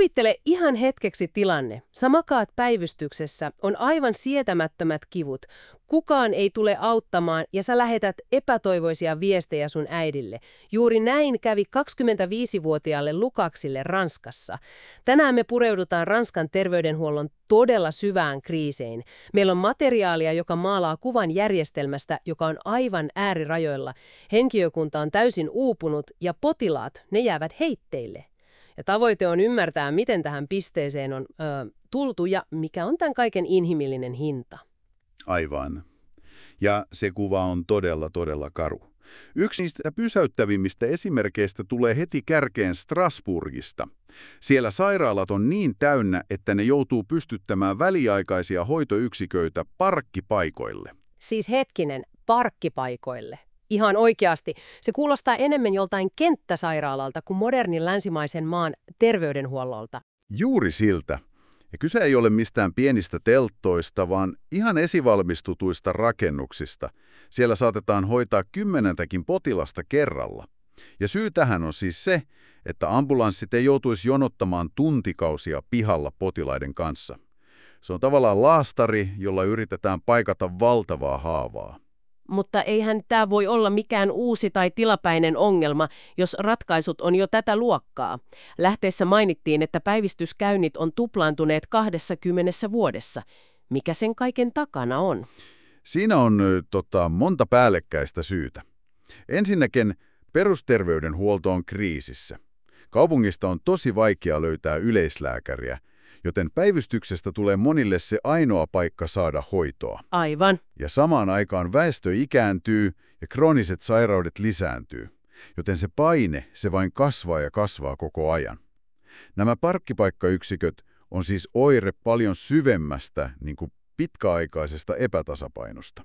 Kuvittele ihan hetkeksi tilanne. Sä makaat päivystyksessä, on aivan sietämättömät kivut. Kukaan ei tule auttamaan ja sä lähetät epätoivoisia viestejä sun äidille. Juuri näin kävi 25-vuotiaalle Lukaksille Ranskassa. Tänään me pureudutaan Ranskan terveydenhuollon todella syvään kriiseihin. Meillä on materiaalia, joka maalaa kuvan järjestelmästä, joka on aivan äärirajoilla. Henkilökunta on täysin uupunut ja potilaat, ne jäävät heitteille. Ja tavoite on ymmärtää, miten tähän pisteeseen on tultu ja mikä on tämän kaiken inhimillinen hinta. Aivan. Ja se kuva on todella, todella karu. Yksi niistä pysäyttävimmistä esimerkkeistä tulee heti kärkeen Strasbourgista. Siellä sairaalat on niin täynnä, että ne joutuu pystyttämään väliaikaisia hoitoyksiköitä parkkipaikoille. Siis hetkinen, parkkipaikoille. Ihan oikeasti. Se kuulostaa enemmän joltain kenttäsairaalalta kuin modernin länsimaisen maan terveydenhuollolta. Juuri siltä. Ja kyse ei ole mistään pienistä telttoista, vaan ihan esivalmistutuista rakennuksista. Siellä saatetaan hoitaa 10 potilasta kerralla. Ja syy tähän on siis se, että ambulanssit ei joutuisi jonottamaan tuntikausia pihalla potilaiden kanssa. Se on tavallaan laastari, jolla yritetään paikata valtavaa haavaa. Mutta eihän tämä voi olla mikään uusi tai tilapäinen ongelma, jos ratkaisut on jo tätä luokkaa. Lähteessä mainittiin, että päivystyskäynnit on tuplaantuneet 20 vuodessa. Mikä sen kaiken takana on? Siinä on monta päällekkäistä syytä. Ensinnäkin perusterveydenhuolto on kriisissä. Kaupungista on tosi vaikea löytää yleislääkäriä, joten päivystyksestä tulee monille se ainoa paikka saada hoitoa. Aivan. Ja samaan aikaan väestö ikääntyy ja krooniset sairaudet lisääntyy, joten se paine, se vain kasvaa ja kasvaa koko ajan. Nämä parkkipaikkayksiköt on siis oire paljon syvemmästä, pitkäaikaisesta epätasapainosta.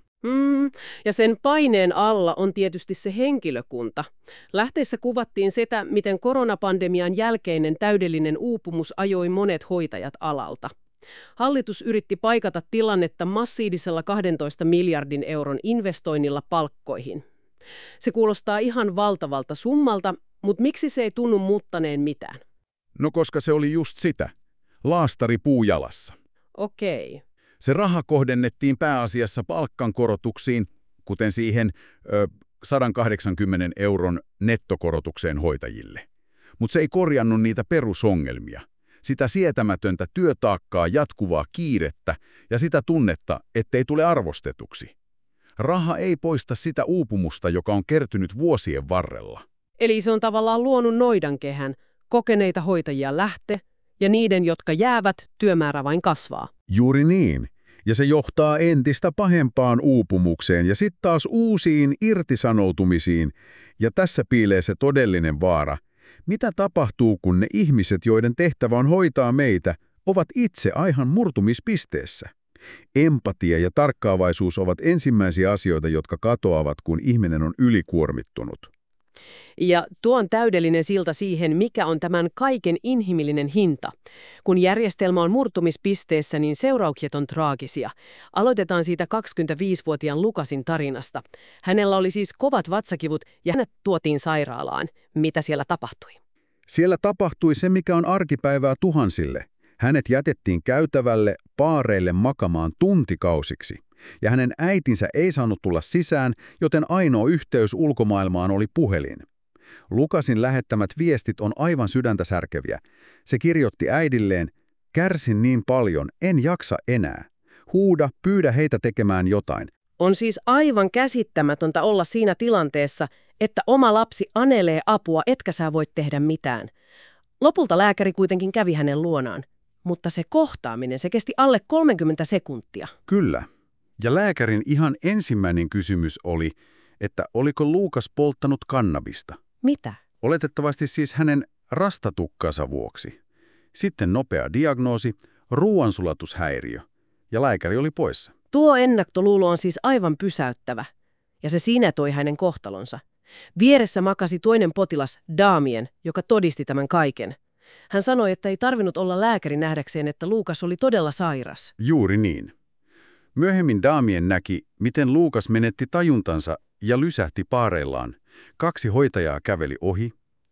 Ja sen paineen alla on tietysti se henkilökunta. Lähteessä kuvattiin sitä, miten koronapandemian jälkeinen täydellinen uupumus ajoi monet hoitajat alalta. Hallitus yritti paikata tilannetta massiivisella 12 miljardin euron investoinnilla palkkoihin. Se kuulostaa ihan valtavalta summalta, mutta miksi se ei tunnu muuttaneen mitään? No koska se oli just sitä. Laastari puujalassa. Okei. Se raha kohdennettiin pääasiassa palkankorotuksiin, kuten siihen 180 euron nettokorotukseen hoitajille. Mutta se ei korjannut niitä perusongelmia. Sitä sietämätöntä työtaakkaa, jatkuvaa kiirettä ja sitä tunnetta, ettei tule arvostetuksi. Raha ei poista sitä uupumusta, joka on kertynyt vuosien varrella. Eli se on tavallaan luonut noidankehän, kokeneita hoitajia lähtee, ja niiden, jotka jäävät, työmäärä vain kasvaa. Juuri niin. Ja se johtaa entistä pahempaan uupumukseen ja sitten taas uusiin irtisanoutumisiin. Ja tässä piilee se todellinen vaara. Mitä tapahtuu, kun ne ihmiset, joiden tehtävä on hoitaa meitä, ovat itse aihan murtumispisteessä? Empatia ja tarkkaavaisuus ovat ensimmäisiä asioita, jotka katoavat, kun ihminen on ylikuormittunut. Ja tuo on täydellinen silta siihen, mikä on tämän kaiken inhimillinen hinta. Kun järjestelmä on murtumispisteessä, niin seuraukset on traagisia. Aloitetaan siitä 25-vuotiaan Lukasin tarinasta. Hänellä oli siis kovat vatsakivut ja hänet tuotiin sairaalaan. Mitä siellä tapahtui? Siellä tapahtui se, mikä on arkipäivää tuhansille. Hänet jätettiin käytävälle, baareille makamaan tuntikausiksi. Ja hänen äitinsä ei saanut tulla sisään, joten ainoa yhteys ulkomaailmaan oli puhelin. Lukasin lähettämät viestit on aivan sydäntä särkeviä. Se kirjoitti äidilleen, kärsin niin paljon, en jaksa enää. Huuda, pyydä heitä tekemään jotain. On siis aivan käsittämätöntä olla siinä tilanteessa, että oma lapsi anelee apua, etkä sä voit tehdä mitään. Lopulta lääkäri kuitenkin kävi hänen luonaan. Mutta se kohtaaminen, se kesti alle 30 sekuntia. Kyllä. Ja lääkärin ihan ensimmäinen kysymys oli, että oliko Lukas polttanut kannabista. Mitä? Oletettavasti siis hänen rastatukkansa vuoksi. Sitten nopea diagnoosi, ruoansulatushäiriö. Ja lääkäri oli poissa. Tuo ennaktoluulo on siis aivan pysäyttävä. Ja se sinetöi hänen kohtalonsa. Vieressä makasi toinen potilas, Damien, joka todisti tämän kaiken. Hän sanoi, että ei tarvinnut olla lääkäri nähdäkseen, että Lukas oli todella sairas. Juuri niin. Myöhemmin Damien näki, miten Lukas menetti tajuntansa ja lysähti paareillaan. 2 hoitajaa käveli ohi,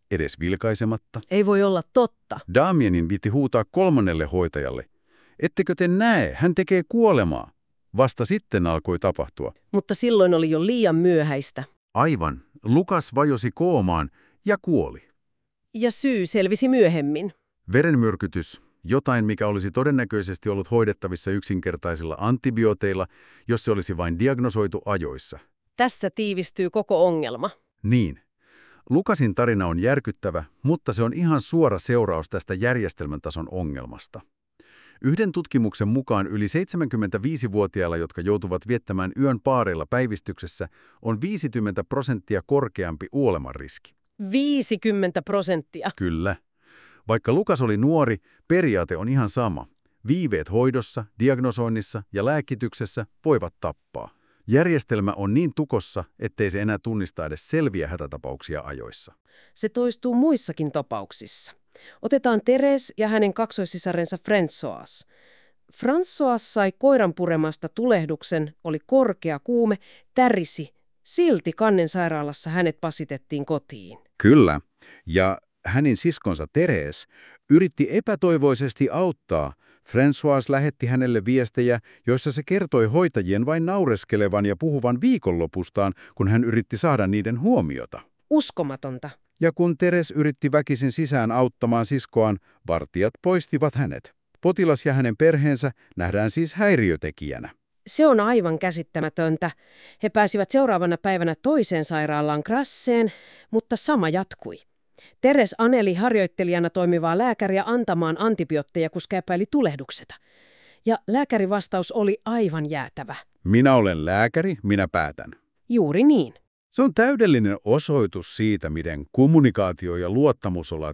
edes vilkaisematta. Ei voi olla totta. Damienin piti huutaa kolmannelle hoitajalle. Ettekö te näe, hän tekee kuolemaa. Vasta sitten alkoi tapahtua. Mutta silloin oli jo liian myöhäistä. Aivan. Lukas vajosi koomaan ja kuoli. Ja syy selvisi myöhemmin. Verenmyrkytys, jotain mikä olisi todennäköisesti ollut hoidettavissa yksinkertaisilla antibiooteilla, jos se olisi vain diagnosoitu ajoissa. Tässä tiivistyy koko ongelma. Niin. Lukasin tarina on järkyttävä, mutta se on ihan suora seuraus tästä järjestelmän tason ongelmasta. Yhden tutkimuksen mukaan yli 75-vuotiailla, jotka joutuvat viettämään yön paareilla päivystyksessä, on 50% korkeampi kuolemanriski. 50%? Kyllä. Vaikka Lukas oli nuori, periaate on ihan sama. Viiveet hoidossa, diagnosoinnissa ja lääkityksessä voivat tappaa. Järjestelmä on niin tukossa, ettei se enää tunnista edes selviä hätätapauksia ajoissa. Se toistuu muissakin tapauksissa. Otetaan Therese ja hänen kaksoissisarensa Françoise. Françoise sai koiran puremasta tulehduksen, oli korkea kuume, tärisi. Silti Cannen sairaalassa hänet pasitettiin kotiin. Kyllä, ja hänen siskonsa Therese yritti epätoivoisesti auttaa. Françoise lähetti hänelle viestejä, joissa se kertoi hoitajien vain naureskelevan ja puhuvan viikonlopustaan, kun hän yritti saada niiden huomiota. Uskomatonta. Ja kun Therese yritti väkisin sisään auttamaan siskoaan, vartijat poistivat hänet. Potilas ja hänen perheensä nähdään siis häiriötekijänä. Se on aivan käsittämätöntä. He pääsivät seuraavana päivänä toiseen sairaalaan Grasseen, mutta sama jatkui. Therese aneli harjoittelijana toimivaa lääkäriä antamaan antibiootteja, koska epäili tulehduksesta. Ja lääkärin vastaus oli aivan jäätävä. Minä olen lääkäri, minä päätän. Juuri niin. Se on täydellinen osoitus siitä, miten kommunikaatio ja luottamus ovat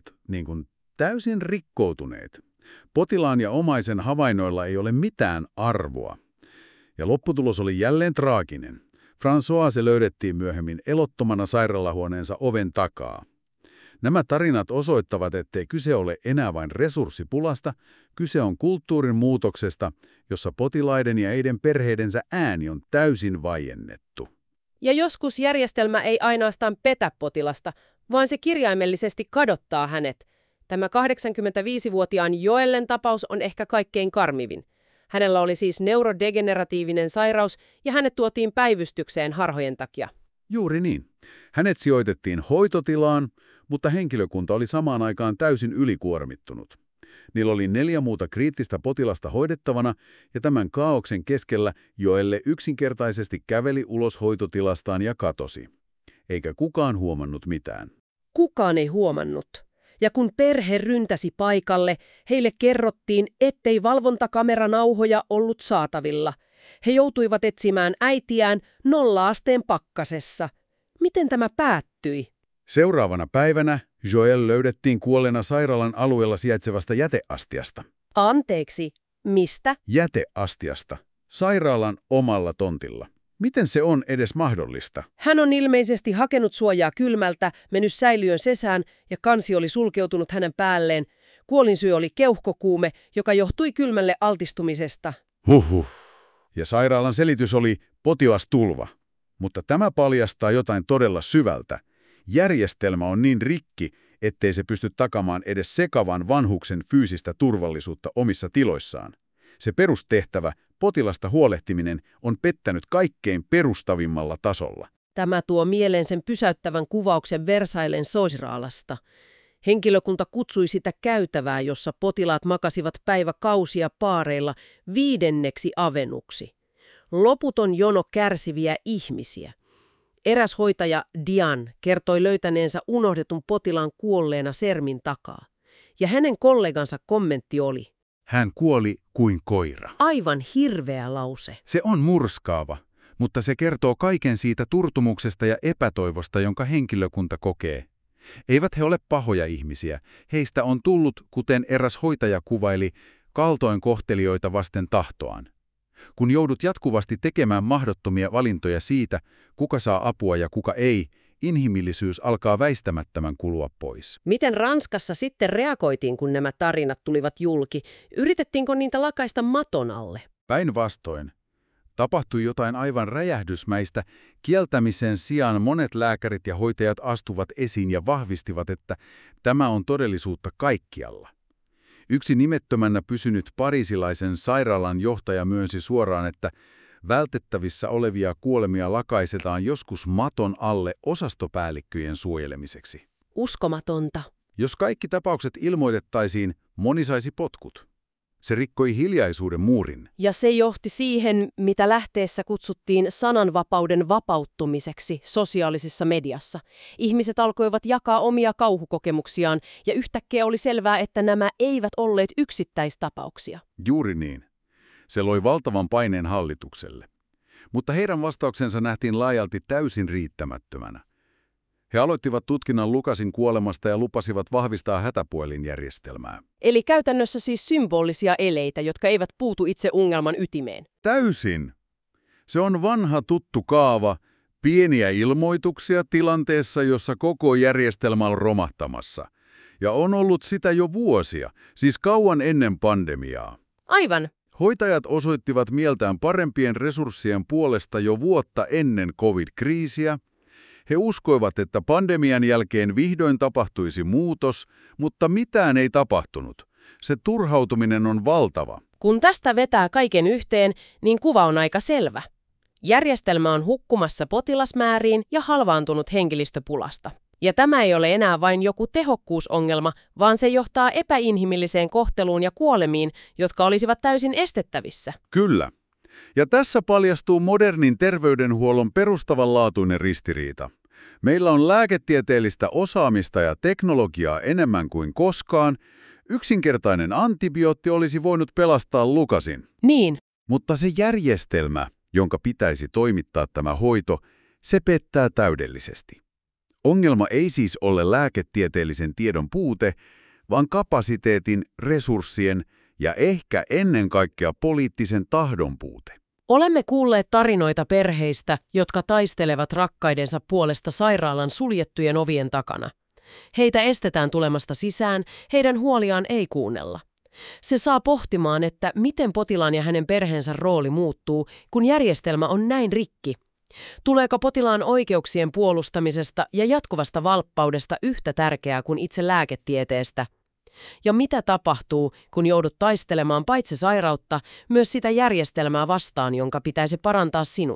täysin rikkoutuneet. Potilaan ja omaisen havainnoilla ei ole mitään arvoa. Ja lopputulos oli jälleen traaginen. Françoise löydettiin myöhemmin elottomana sairaalahuoneensa oven takaa. Nämä tarinat osoittavat, ettei kyse ole enää vain resurssipulasta, kyse on kulttuurin muutoksesta, jossa potilaiden ja heidän perheidensä ääni on täysin vaiennettu. Ja joskus järjestelmä ei ainoastaan petä potilasta, vaan se kirjaimellisesti kadottaa hänet. Tämä 85-vuotiaan Joellen tapaus on ehkä kaikkein karmivin. Hänellä oli siis neurodegeneratiivinen sairaus ja hänet tuotiin päivystykseen harhojen takia. Juuri niin. Hänet sijoitettiin hoitotilaan, mutta henkilökunta oli samaan aikaan täysin ylikuormittunut. Niillä oli 4 muuta kriittistä potilasta hoidettavana, ja tämän kaaoksen keskellä Joelle yksinkertaisesti käveli ulos hoitotilastaan ja katosi. Eikä kukaan huomannut mitään. Kukaan ei huomannut. Ja kun perhe ryntäsi paikalle, heille kerrottiin, ettei valvontakameranauhoja ollut saatavilla. He joutuivat etsimään äitiään 0 asteen pakkasessa. Miten tämä päättyi? Seuraavana päivänä Joelle löydettiin kuolleena sairaalan alueella sijaitsevasta jäteastiasta. Anteeksi, mistä? Jäteastiasta. Sairaalan omalla tontilla. Miten se on edes mahdollista? Hän on ilmeisesti hakenut suojaa kylmältä, mennyt säiliön sesään ja kansi oli sulkeutunut hänen päälleen. Kuolinsyy oli keuhkokuume, joka johtui kylmälle altistumisesta. Huhhuh. Ja sairaalan selitys oli potilastulva. Mutta tämä paljastaa jotain todella syvältä. Järjestelmä on niin rikki, ettei se pysty takamaan edes sekavan vanhuksen fyysistä turvallisuutta omissa tiloissaan. Se perustehtävä, potilasta huolehtiminen, on pettänyt kaikkein perustavimmalla tasolla. Tämä tuo mieleen sen pysäyttävän kuvauksen Versailen sairaalasta. Henkilökunta kutsui sitä käytävää, jossa potilaat makasivat päiväkausia paareilla 5. avenuksi. Loputon jono kärsiviä ihmisiä. Eräs hoitaja Diane kertoi löytäneensä unohdetun potilaan kuolleena sermin takaa. Ja hänen kollegansa kommentti oli: Hän kuoli kuin koira. Aivan hirveä lause. Se on murskaava, mutta se kertoo kaiken siitä turtumuksesta ja epätoivosta, jonka henkilökunta kokee. Eivät he ole pahoja ihmisiä. Heistä on tullut, kuten eräs hoitaja kuvaili, kaltoinkohtelijoita vasten tahtoaan. Kun joudut jatkuvasti tekemään mahdottomia valintoja siitä, kuka saa apua ja kuka ei, inhimillisyys alkaa väistämättömän kulua pois. Miten Ranskassa sitten reagoitiin, kun nämä tarinat tulivat julki? Yritettiinkö niitä lakaista maton alle? Päinvastoin. Tapahtui jotain aivan räjähdysmäistä. Kieltämisen sijaan monet lääkärit ja hoitajat astuvat esiin ja vahvistivat, että tämä on todellisuutta kaikkialla. Yksi nimettömänä pysynyt pariisilaisen sairaalan johtaja myönsi suoraan, että vältettävissä olevia kuolemia lakaisetaan joskus maton alle osastopäällikköjen suojelemiseksi. Uskomatonta. Jos kaikki tapaukset ilmoitettaisiin, moni saisi potkut. Se rikkoi hiljaisuuden muurin. Ja se johti siihen, mitä lähteessä kutsuttiin sananvapauden vapauttumiseksi sosiaalisessa mediassa. Ihmiset alkoivat jakaa omia kauhukokemuksiaan, ja yhtäkkiä oli selvää, että nämä eivät olleet yksittäistapauksia. Juuri niin. Se loi valtavan paineen hallitukselle. Mutta heidän vastauksensa nähtiin laajalti täysin riittämättömänä. He aloittivat tutkinnan Lucasin kuolemasta ja lupasivat vahvistaa hätäpuhelinjärjestelmää. Eli käytännössä siis symbolisia eleitä, jotka eivät puutu itse ongelman ytimeen. Täysin. Se on vanha tuttu kaava, pieniä ilmoituksia tilanteessa, jossa koko järjestelmä on romahtamassa. Ja on ollut sitä jo vuosia, siis kauan ennen pandemiaa. Aivan. Hoitajat osoittivat mieltään parempien resurssien puolesta jo vuotta ennen covid-kriisiä. He uskoivat, että pandemian jälkeen vihdoin tapahtuisi muutos, mutta mitään ei tapahtunut. Se turhautuminen on valtava. Kun tästä vetää kaiken yhteen, niin kuva on aika selvä. Järjestelmä on hukkumassa potilasmääriin ja halvaantunut henkilöstöpulasta. Ja tämä ei ole enää vain joku tehokkuusongelma, vaan se johtaa epäinhimilliseen kohteluun ja kuolemiin, jotka olisivat täysin estettävissä. Kyllä. Ja tässä paljastuu modernin terveydenhuollon perustavanlaatuinen ristiriita. Meillä on lääketieteellistä osaamista ja teknologiaa enemmän kuin koskaan. Yksinkertainen antibiootti olisi voinut pelastaa Lucasin. Niin. Mutta se järjestelmä, jonka pitäisi toimittaa tämä hoito, se pettää täydellisesti. Ongelma ei siis ole lääketieteellisen tiedon puute, vaan kapasiteetin, resurssien ja ehkä ennen kaikkea poliittisen tahdon puute. Olemme kuulleet tarinoita perheistä, jotka taistelevat rakkaidensa puolesta sairaalan suljettujen ovien takana. Heitä estetään tulemasta sisään, heidän huoliaan ei kuunnella. Se saa pohtimaan, että miten potilaan ja hänen perheensä rooli muuttuu, kun järjestelmä on näin rikki. Tuleeko potilaan oikeuksien puolustamisesta ja jatkuvasta valppaudesta yhtä tärkeää kuin itse lääketieteestä? Ja mitä tapahtuu, kun joudut taistelemaan paitsi sairautta, myös sitä järjestelmää vastaan, jonka pitäisi parantaa sinut?